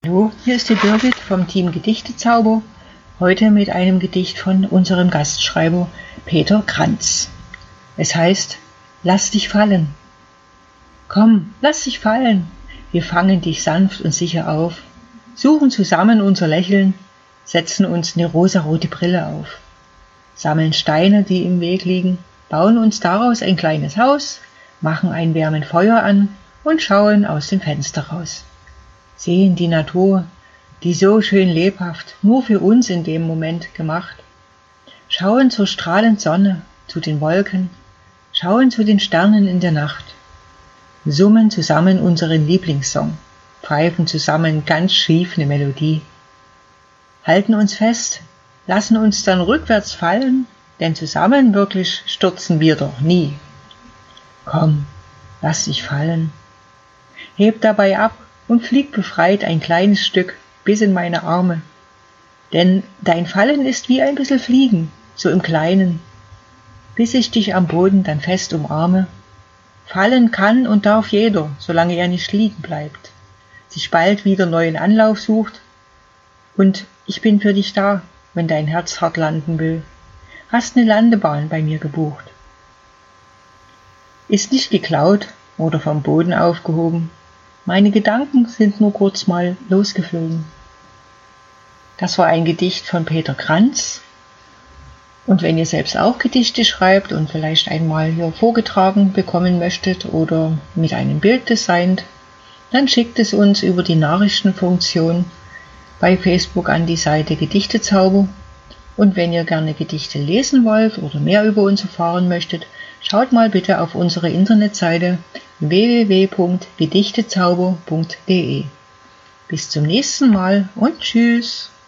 Hallo, hier ist die Birgit vom Team Gedichtezauber, heute mit einem Gedicht von unserem Gastschreiber Peter Kranz. Es heißt, lass dich fallen. Komm, lass dich fallen, wir fangen dich sanft und sicher auf, suchen zusammen unser Lächeln, setzen uns eine rosarote Brille auf, sammeln Steine, die im Weg liegen, bauen uns daraus ein kleines Haus, machen ein wärmendes Feuer an und schauen aus dem Fenster raus. Sehen die Natur, die so schön lebhaft, nur für uns in dem Moment gemacht. Schauen zur strahlenden Sonne, zu den Wolken, schauen zu den Sternen in der Nacht. Summen zusammen unseren Lieblingssong, pfeifen zusammen ganz schief eine Melodie. Halten uns fest, lassen uns dann rückwärts fallen, denn zusammen wirklich stürzen wir doch nie. Komm, lass dich fallen. Heb dabei ab und flieg befreit ein kleines Stück bis in meine Arme. Denn dein Fallen ist wie ein bisschen Fliegen, so im Kleinen, bis ich dich am Boden dann fest umarme. Fallen kann und darf jeder, solange er nicht liegen bleibt, sich bald wieder neuen Anlauf sucht. Und ich bin für dich da, wenn dein Herz hart landen will. Hast eine Landebahn bei mir gebucht. Ist nicht geklaut oder vom Boden aufgehoben. Meine Gedanken sind nur kurz mal losgeflogen. Das war ein Gedicht von Peter Kranz. Und wenn ihr selbst auch Gedichte schreibt und vielleicht einmal hier vorgetragen bekommen möchtet oder mit einem Bild designt, dann schickt es uns über die Nachrichtenfunktion bei Facebook an die Seite Gedichtezauber. Und wenn ihr gerne Gedichte lesen wollt oder mehr über uns erfahren möchtet, schaut mal bitte auf unsere Internetseite www.gedichtezauber.de. Bis zum nächsten Mal und tschüss!